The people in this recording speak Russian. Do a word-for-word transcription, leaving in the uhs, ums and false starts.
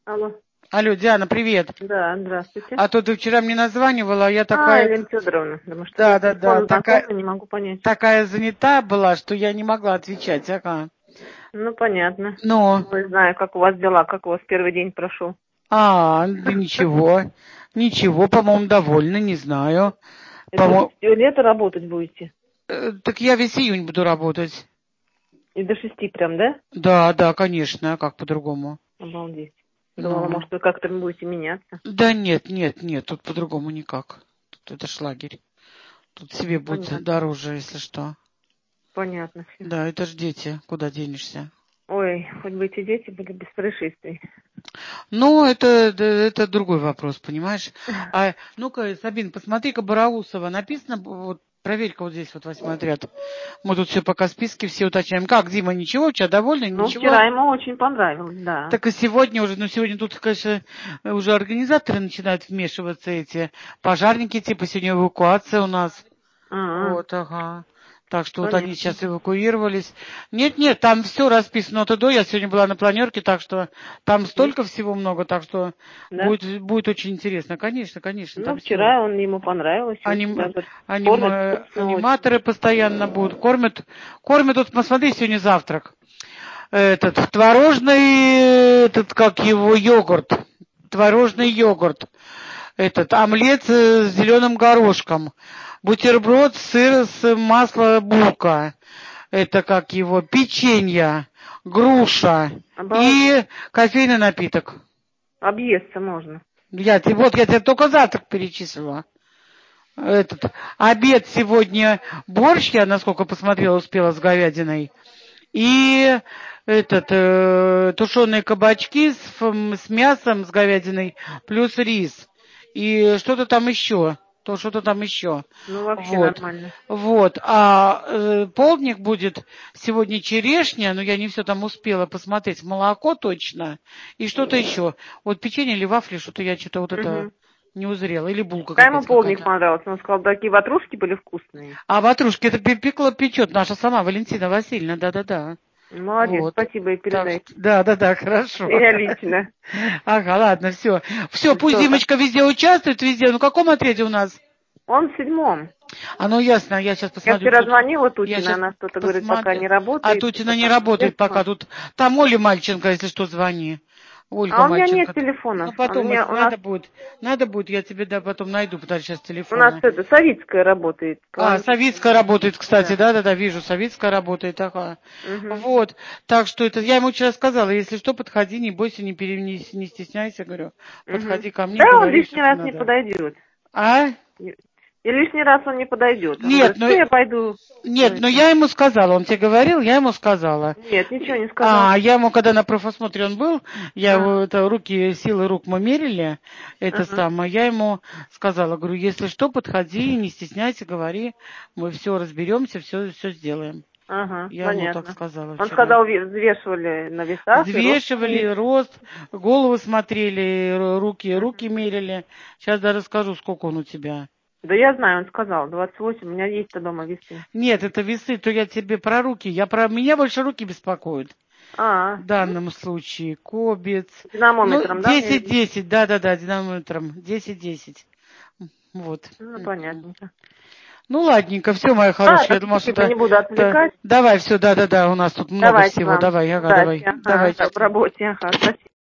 Алло. Алло, Диана, привет. Да, здравствуйте. А то ты вчера мне названивала, а я А, такая... Елена Федоровна, потому что Да, я да, да, телефон такая, знакомый, не могу понять. такая занята была, что я не могла отвечать. Ага. Ну, понятно. Ну, Не знаю, как у вас дела, как у вас первый день прошел. а, да ничего, ничего, по-моему, довольна, не знаю. Это вы По-моему, тут всё лето работать будете? э, так я весь июнь буду работать. И до шести прям, да? Да, да, конечно, а как по-другому? Обалдеть. Думала, Ну, может, вы как-то будете меняться. да нет, нет, нет, тут по-другому никак. Тут это ж лагерь. Тут себе Ну, будет понятно. дороже, если что. Понятно все. Да, это ж дети, куда денешься? Ой, хоть бы эти дети были без происшествий. Ну, это, это, это другой вопрос, понимаешь? А ну-ка, Сабин, посмотри-ка, Бараусова написано, вот проверь-ка вот здесь вот восьмой отряд. Мы тут все пока списки все уточняем. Как, Дима, ничего, у тебя довольна? Ну, Ничего? вчера ему очень понравилось, да. Так и сегодня уже, ну сегодня тут, конечно, уже организаторы начинают вмешиваться эти пожарники, типа сегодня эвакуация у нас. А, Вот, ага. Так что вот они понятно. сейчас эвакуировались. Нет, нет, там все расписано от и до. Я сегодня была на планерке, так что там столько всего много, так что Да? будет, будет очень интересно. Конечно, конечно, Ну, там все. вчера он ему понравилось, очень Аним, даже аним, кормят вкусно очень. аниматоры постоянно будут. Кормят, кормят, вот посмотри, сегодня завтрак. Этот творожный, этот, как его, йогурт. Творожный йогурт. Этот омлет с зеленым горошком. Бутерброд, сыр с масло бука. Это как его, печенье, груша Обалдеть. и кофейный напиток. Объесться можно. Я, те- вот я тебе только завтрак перечислила. Этот обед сегодня борщ, я, насколько посмотрела, успела с говядиной. И этот э, тушеные кабачки с, ф- с мясом, с говядиной, плюс рис. И что-то там еще. То что-то там еще. Ну, вообще Вот. нормально. Вот. А э, полдник будет сегодня черешня, но я не все там успела посмотреть. Молоко точно. И что-то еще. Вот печенье или вафли, что-то я что-то вот это Угу. не узрела. Или булка А ему опять полдник какая-то. понравился. Он сказал, такие ватрушки были вкусные. А ватрушки это пе- пекла печет наша сама Валентина Васильевна. Да-да-да. Молодец, Вот. спасибо и Так что, передайте. да, да, да, хорошо. Я лично. Ага, ладно, все. Все, Ну пусть что, Димочка везде участвует, везде. Ну, в каком отряде у нас? он в седьмом. А ну ясно, я сейчас Я посмотрю. вчера Тут, звонила я Тутина, сейчас она что-то говорит, пока посмотрю. не А работает. Тутина не Пока работает нет пока. звонка. Тут там Оля Мальченко, если что, звони. Ольга А у меня нет Мальченко. телефона. Ну, У потом, меня, если у нас, надо будет, надо будет, я тебе да, потом найду, подожди, сейчас у нас телефоны. это, Савицкая работает. А, Звонки. Савицкая работает, кстати, Да. да-да-да, вижу, Савицкая работает, ага. Угу. Вот, так что это, я ему вчера сказала, если что, подходи, не бойся, не, пере, не, не стесняйся, говорю, Угу. подходи ко мне, Да, он говори, лишний что тебе раз не надо. подойдет. А? И лишний раз он не подойдет. Он Нет, говорит, ну, что я пойду. нет, но Это. я ему сказала, он тебе говорил, я ему сказала. Нет, ничего не сказал. А, я ему, когда на профосмотре он был, я его, Ага, это, руки, силы рук мы мерили, это ага, самое, я ему сказала, говорю, если что, подходи, не стесняйся, говори, мы все разберемся, все, все сделаем. ага, Я ему так понятно. сказала Он вчера. сказал, ве- взвешивали на весах и рост Взвешивали мерить. рост, голову смотрели, ру- руки, Мгм. руки мерили. Сейчас даже скажу, сколько он у тебя. Да я знаю, он сказал, двадцать восемь, у меня есть-то дома весы. Нет, это весы, то я тебе про руки. Я про меня больше руки беспокоят. А, В данном случае кобец. Ну, динамометром, да, десять мерили? десять, да-да-да, динамометром. десять десять. Вот. Ну, Мгм. понятненько. Ну, ладненько, все, моя А, хорошая. Я думала, что отпустите, это... не буду это- отвлекать. Давай, все, да-да-да, у нас тут много Давайте всего. вам Давай, ага, удачи, давай. ага, Давай, в работе, ага, спасибо.